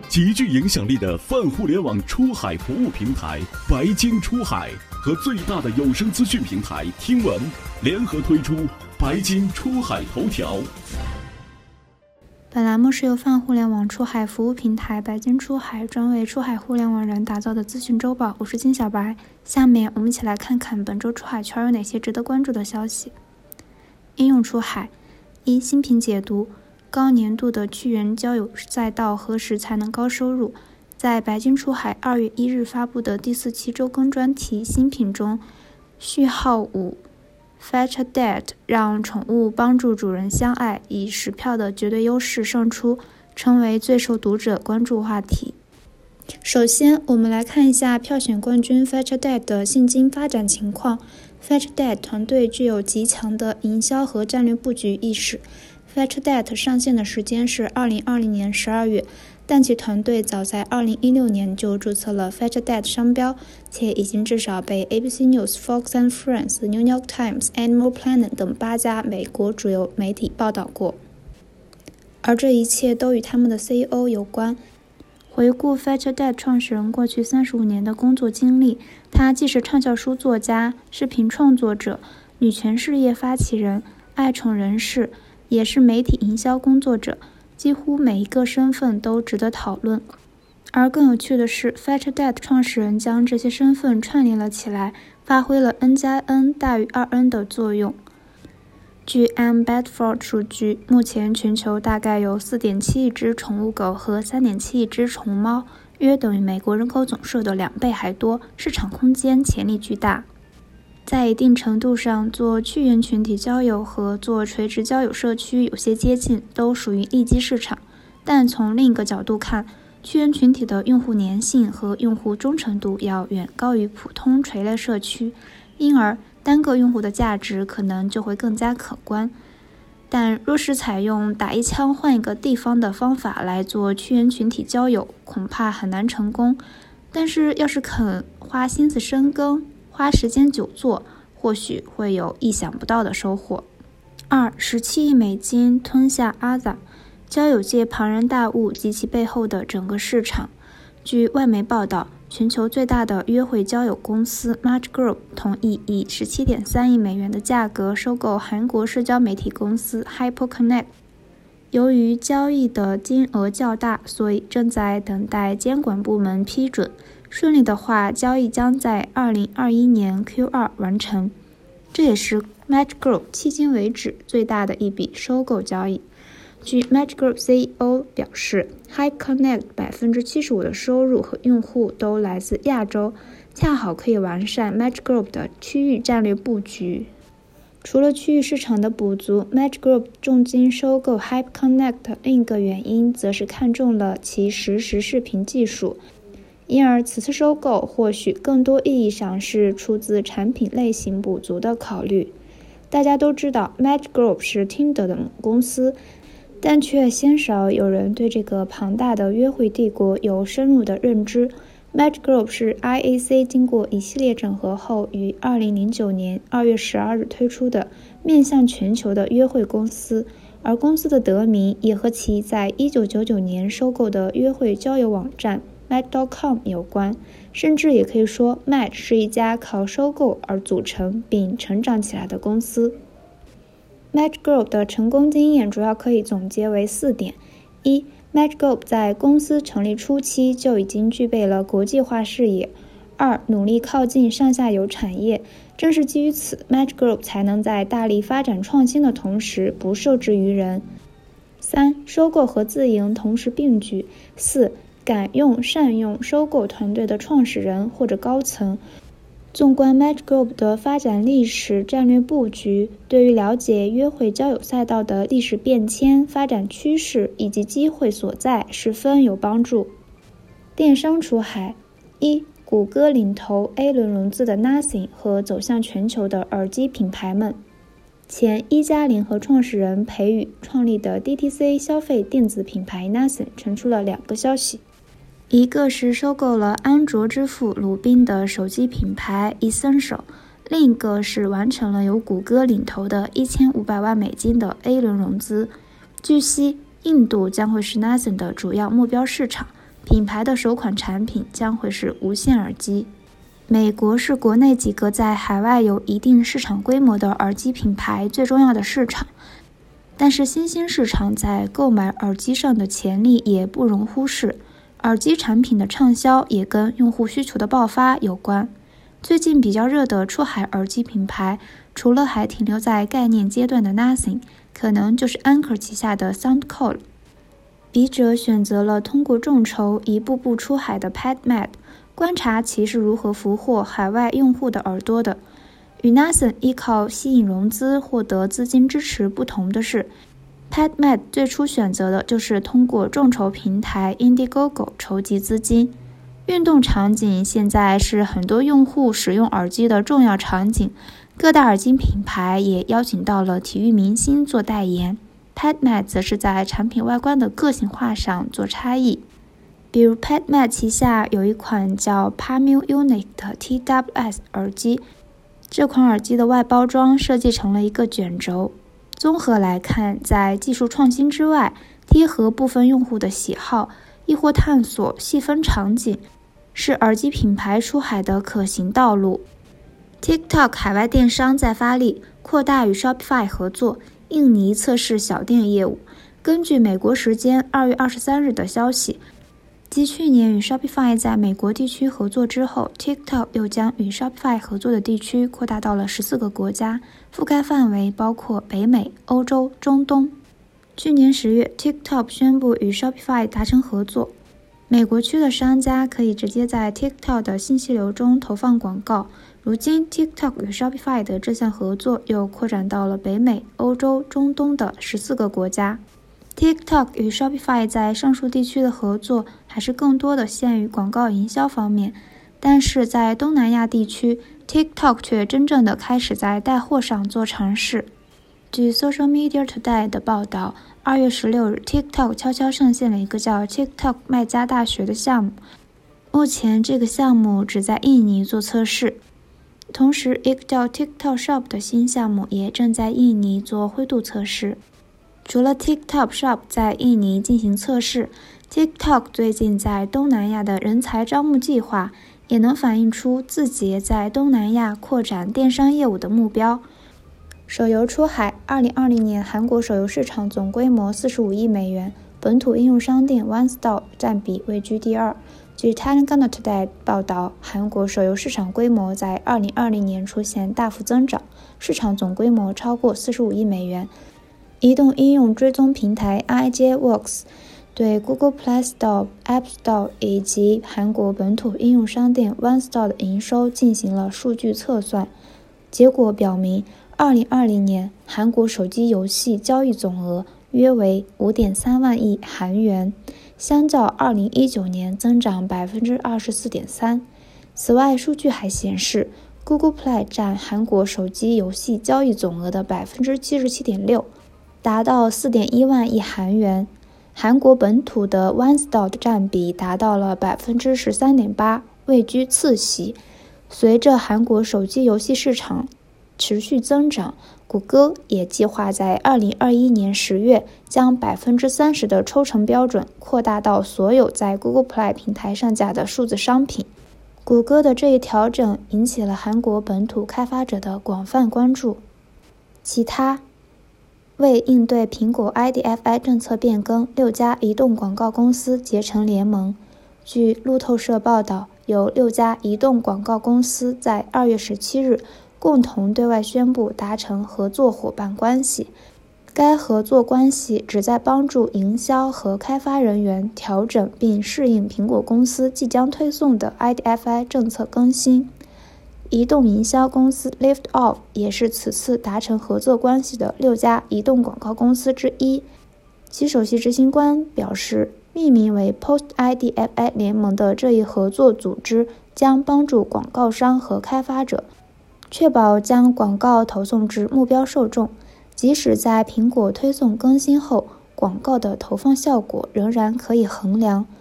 极具影响力的泛互联网出海服务平台白鲸出海和最大的有声资讯平台听闻联合推出白鲸出海头条。 本栏目是由泛互联网出海服务平台白鲸出海专为出海互联网人打造的资讯周报，我是金小白。下面我们一起来看看本周出海圈有哪些值得关注的消息。应用出海：一、新品解读，高年度的趣园交友赛道何时才能高收入？在白鲸出海2月1日发布的第4期周更专题新品中，序号5 Fetch a Dad 让宠物帮助主人相爱，以10票的绝对优势胜出，成为最受读者关注话题。首先，我们来看一下票选冠军 Fetch a Dad 的现今发展情况。Fetch a Dad 团队具有极强的营销和战略布局意识。Fetch a Dad 上线的时间是2020年12月，但其团队早在2016年就注册了 Fetch a Dad 商标，且已经至少被 ABC News、Fox and Friends、New York Times、Animal Planet 等8家美国主流媒体报道过。而这一切都与他们的 CEO 有关。回顾 Fetch a Dad 创始人过去35年的工作经历，他既是畅销书作家、视频创作者、女权事业发起人、爱宠人士，也是媒体营销工作者，几乎每一个身份都值得讨论。而更有趣的是 Fetch a Dad 创始人将这些身份串联了起来，发挥了 N+N 大于2N 的作用。据 Ann Bedford 数据，目前全球大概有 4.7 亿只宠物狗和 3.7 亿只宠物猫，约等于美国人口总数的2倍还多，市场空间潜力巨大。在一定程度上，做趣园群体交友和做垂直交友社区有些接近，都属于利基市场。但从另一个角度看，趣园群体的用户粘性和用户忠诚度要远高于普通垂类社区，因而单个用户的价值可能就会更加可观。但若是采用打一枪换一个地方的方法来做趣园群体交友，恐怕很难成功。但是要是肯花心思深耕，花时间久做，或许会有意想不到的收获。2、17亿美金吞下 Aza， 交友界庞然大物及其背后的整个市场。据外媒报道，全球最大的约会交友公司 Match Group 同意以 17.3 亿美元的价格收购韩国社交媒体公司 HyperConnect。 由于交易的金额较大，所以正在等待监管部门批准。顺利的话，交易将在2021年 Q2 完成。这也是 Match Group 迄今为止最大的一笔收购交易。据 Match Group CEO 表示， HyperConnect 75% 的收入和用户都来自亚洲，恰好可以完善 Match Group 的区域战略布局。除了区域市场的补足， Match Group 重金收购 HyperConnect 另一个原因则是看中了其实时视频技术，因而此次收购或许更多意义上是出自产品类型补足的考虑。大家都知道 Match Group 是 Tinder 的母公司，但却鲜少有人对这个庞大的约会帝国有深入的认知。Match Group 是 IAC 经过一系列整合后于2009年2月12日推出的面向全球的约会公司，而公司的得名也和其在1999年收购的约会交友网站 Match.com 有关，甚至也可以说 Match 是一家靠收购而组成并成长起来的公司。Match Group 的成功经验主要可以总结为4点。1、Match Group 在公司成立初期就已经具备了国际化视野。2、努力靠近上下游产业，正是基于此 Match Group 才能在大力发展创新的同时不受制于人。3、收购和自营同时并举。4、敢用善用收购团队的创始人或者高层。纵观 Match Group 的发展历史、战略布局，对于了解约会交友赛道的历史变迁、发展趋势以及机会所在十分有帮助。电商出海： 1、谷歌领投 A 轮融资的 Nothing 和走向全球的耳机品牌们。前一加联合创始人裴宇创立的 DTC 消费电子品牌 Nothing 传出了2个消息。一个是收购了安卓之父鲁宾的手机品牌 Essential， 另一个是完成了由谷歌领投的1500万美金的 A 轮融资。据悉，印度将会是 Nothing 的主要目标市场， 品牌的首款产品将会是无线耳机。美国是国内几个在海外有一定市场规模的耳机品牌最重要的市场，但是新兴市场在购买耳机上的潜力也不容忽视。耳机产品的畅销也跟用户需求的爆发有关。最近比较热的出海耳机品牌，除了还停留在概念阶段的 Nothing， 可能就是 Anker 旗下的 SoundCloud。笔者选择了通过众筹一步步出海的 PadMed， 观察其是如何俘获海外用户的耳朵的。与 Nothing 依靠吸引融资获得资金支持不同的是， PadMed 最初选择的就是通过众筹平台 Indiegogo 筹集资金。运动场景现在是很多用户使用耳机的重要场景，各大耳机品牌也邀请到了体育明星做代言。PadMed 则是在产品外观的个性化上做差异，比如 PadMed 旗下有一款叫 Palm Unique 的 TWS 耳机，这款耳机的外包装设计成了一个卷轴。综合来看，在技术创新之外，贴合部分用户的喜好，亦或探索细分场景，是耳机品牌出海的可行道路。TikTok 海外电商在发力，扩大与 Shopify 合作，印尼测试小店业务。根据美国时间2月23日的消息，继去年与 Shopify 在美国地区合作之后， TikTok 又将与 Shopify 合作的地区扩大到了14个国家，覆盖范围包括北美、欧洲、中东。去年10月 TikTok 宣布与 Shopify 达成合作，美国区的商家可以直接在 TikTok 的信息流中投放广告。如今 TikTok 与 Shopify 的这项合作又扩展到了北美、欧洲、中东的14个国家。TikTok 与 Shopify 在上述地区的合作还是更多的限于广告营销方面，但是在东南亚地区 TikTok 却真正的开始在带货上做尝试。据 Social Media Today 的报道，2月16日 TikTok 悄悄上线了一个叫 TikTok 卖家大学的项目，目前这个项目只在印尼做测试。同时一个叫 TikTok Shop 的新项目也正在印尼做灰度测试。除了 TikTok Shop 在印尼进行测试， TikTok 最近在东南亚的人才招募计划也能反映出字节在东南亚扩展电商业务的目标。手游出海，2020年韩国手游市场总规模45亿美元，本土应用商店 OneStore 占比位居第二。据 Telangana Today 报道，韩国手游市场规模在2020年出现大幅增长，市场总规模超过45亿美元。移动应用追踪平台 IJWorks 对 Google Play Store、App Store 以及韩国本土应用商店 OneStore 的营收进行了数据测算，结果表明2020年韩国手机游戏交易总额约为 5.3 万亿韩元，相较2019年增长 24.3%。 此外，数据还显示 Google Play 占韩国手机游戏交易总额的 77.6%， 达到 4.1 万亿韩元。韩国本土的 OneStore 的占比达到了 13.8%， 位居次席。随着韩国手机游戏市场持续增长，谷歌也计划在2021年10月将 30% 的抽成标准扩大到所有在 Google Play 平台上架的数字商品。谷歌的这一调整引起了韩国本土开发者的广泛关注。其他，为应对苹果 IDFA 政策变更，6家移动广告公司结成联盟。据路透社报道，有6家移动广告公司在2月17日共同对外宣布达成合作伙伴关系。该合作关系旨在帮助营销和开发人员调整并适应苹果公司即将推送的 IDFA 政策更新。移动营销公司 Liftoff 也是此次达成合作关系的6家移动广告公司之一。其首席执行官表示，命名为 Post IDFA 联盟的这一合作组织将帮助广告商和开发者确保将广告投送至目标受众，即使在苹果推送更新后，广告的投放效果仍然可以衡量。